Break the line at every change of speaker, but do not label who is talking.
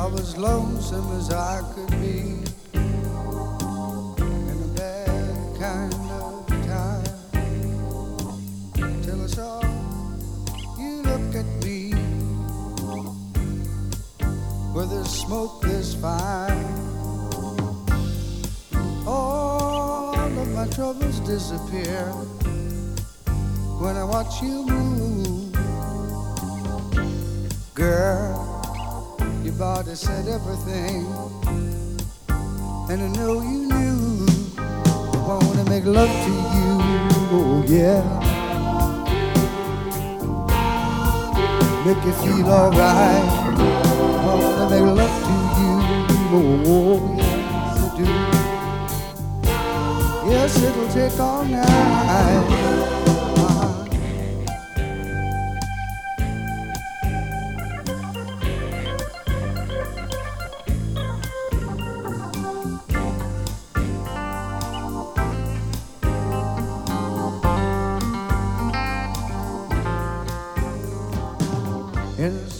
was lonesome as I could be in a bad kind of time till I saw you look at me with a smoke this fine. All of my troubles disappear when I watch you move. Girl, your body said everything, and I know you knew I wanna make love to you, oh yeah. Make you feel alright. I wanna make love to you, oh yes I do. Yes, it'll take all night. In